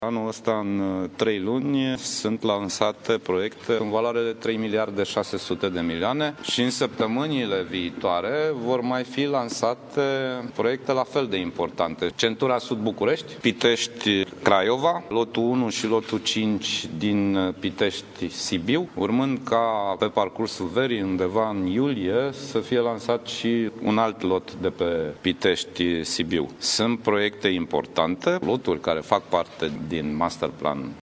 Anul ăsta, în 3 luni, sunt lansate proiecte în valoare de 3 miliarde 600 de milioane și în săptămânile viitoare vor mai fi lansate proiecte la fel de importante. Centura Sud București, Pitești Craiova, lotul 1 și lotul 5 din Pitești Sibiu, urmând ca pe parcursul verii, undeva în iulie, să fie lansat și un alt lot de pe Pitești Sibiu. Sunt proiecte importante, loturi care fac parte din master plan